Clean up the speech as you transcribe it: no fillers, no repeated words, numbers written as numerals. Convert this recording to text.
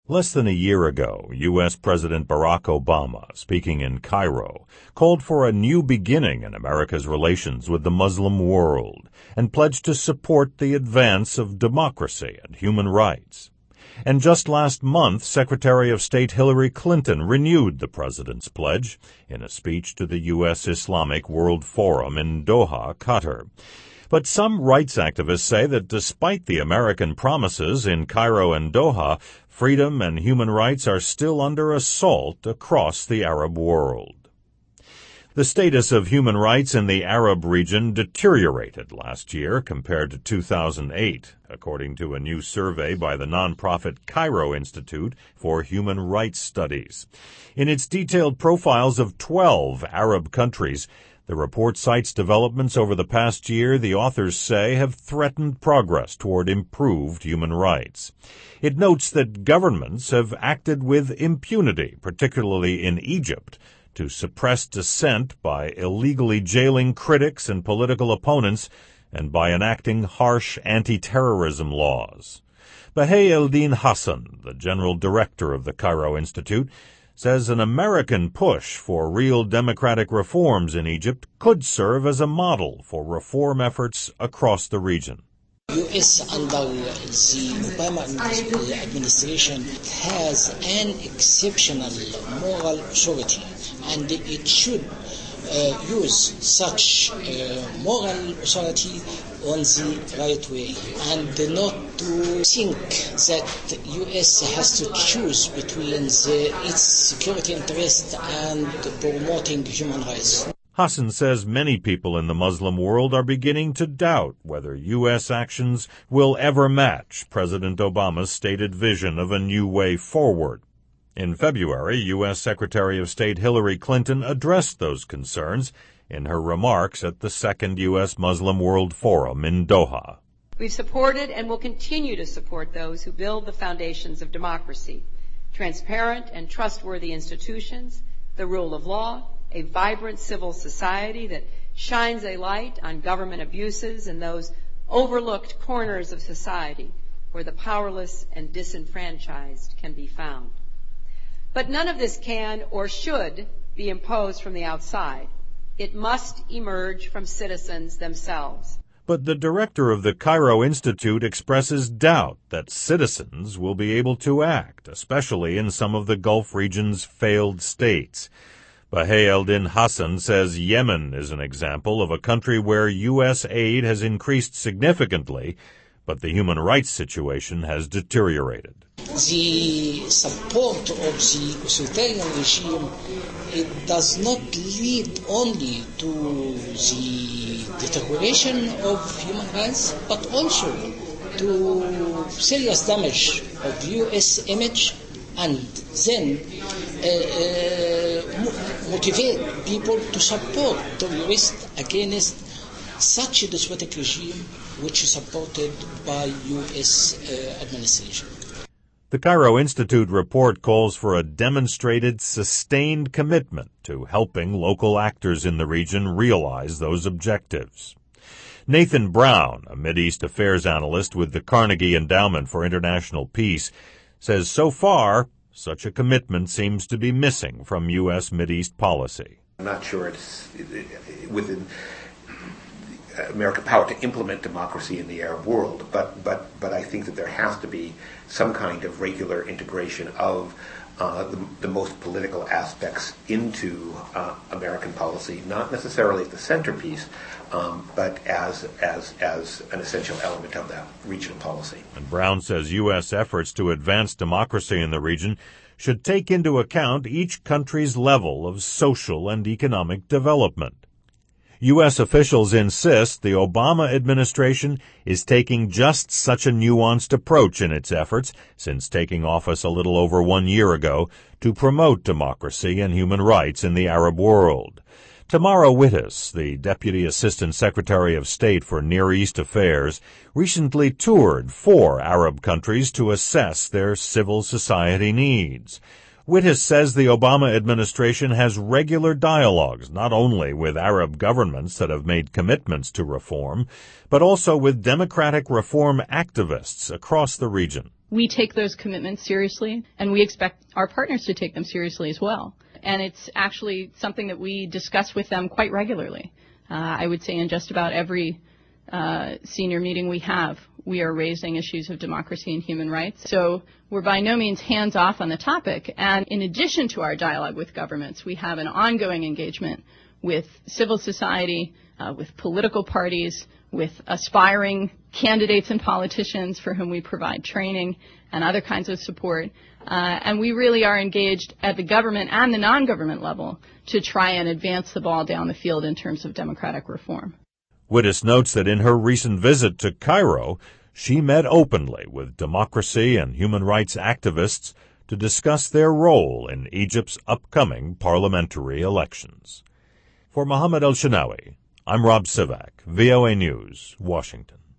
Less than a year ago, U.S. President Barack Obama, speaking in Cairo, called for a new beginning in America's relations with the Muslim world and pledged to support the advance of democracy and human rights. And just last month, Secretary of State Hillary Clinton renewed the president's pledge in a speech to the U.S. Islamic World Forum in Doha, Qatar. But some rights activists say that despite the American promises in Cairo and Doha, freedom and human rights are still under assault across the Arab world. The status of human rights in the Arab region deteriorated last year compared to 2008, according to a new survey by the nonprofit Cairo Institute for Human Rights Studies. In its detailed profiles of 12 Arab countries, the report cites developments over the past year the authors say have threatened progress toward improved human rights. It notes that governments have acted with impunity, particularly in Egypt, to suppress dissent by illegally jailing critics and political opponents and by enacting harsh anti-terrorism laws. Bahey Eldin Hassan, the general director of the Cairo Institute, says an American push for real democratic reforms in Egypt could serve as a model for reform efforts across the region. U.S. under the Obama administration has an exceptional moral authority, and it should use such moral authority on the right way, and not to think that U.S. has to choose between its security interest and promoting human rights. Hassan says many people in the Muslim world are beginning to doubt whether U.S. actions will ever match President Obama's stated vision of a new way forward. In February, U.S. Secretary of State Hillary Clinton addressed those concerns in her remarks at the second U.S. Muslim World Forum in Doha. We've supported and will continue to support those who build the foundations of democracy, transparent and trustworthy institutions, the rule of law, a vibrant civil society that shines a light on government abuses and those overlooked corners of society where the powerless and disenfranchised can be found. But none of this can or should be imposed from the outside. It must emerge from citizens themselves. But the director of the Cairo Institute expresses doubt that citizens will be able to act, especially in some of the Gulf region's failed states. Bahey Eldin Hassan says Yemen is an example of a country where U.S. aid has increased significantly, but the human rights situation has deteriorated. The support of the authoritarian regime, it does not lead only to the deterioration of human rights, but also to serious damage of U.S. image, and then motivate people to support terrorists against such a despotic regime which is supported by U.S. administration. The Cairo Institute report calls for a demonstrated, sustained commitment to helping local actors in the region realize those objectives. Nathan Brown, a Mideast Affairs analyst with the Carnegie Endowment for International Peace, says so far such a commitment seems to be missing from U.S. Mideast policy. I'm not sure it's within American power to implement democracy in the Arab world, but I think that there has to be some kind of regular integration of the most political aspects into American policy, not necessarily as the centerpiece, but as an essential element of that regional policy. And Brown says U.S. efforts to advance democracy in the region should take into account each country's level of social and economic development. U.S. officials insist the Obama administration is taking just such a nuanced approach in its efforts, since taking office a little over 1 year ago, to promote democracy and human rights in the Arab world. Tamara Wittis, the Deputy Assistant Secretary of State for Near East Affairs, recently toured 4 Arab countries to assess their civil society needs. Wittis says the Obama administration has regular dialogues not only with Arab governments that have made commitments to reform, but also with democratic reform activists across the region. We take those commitments seriously, and we expect our partners to take them seriously as well. And it's actually something that we discuss with them quite regularly. I would say in just about every senior meeting we have, we are raising issues of democracy and human rights. So we're by no means hands off on the topic. And in addition to our dialogue with governments, we have an ongoing engagement with civil society, with political parties, with aspiring candidates and politicians for whom we provide training and other kinds of support. And we really are engaged at the government and the non-government level to try and advance the ball down the field in terms of democratic reform. Wittes notes that in her recent visit to Cairo, she met openly with democracy and human rights activists to discuss their role in Egypt's upcoming parliamentary elections. For Mohammed El-Shenawy, I'm Rob Sivak, VOA News, Washington.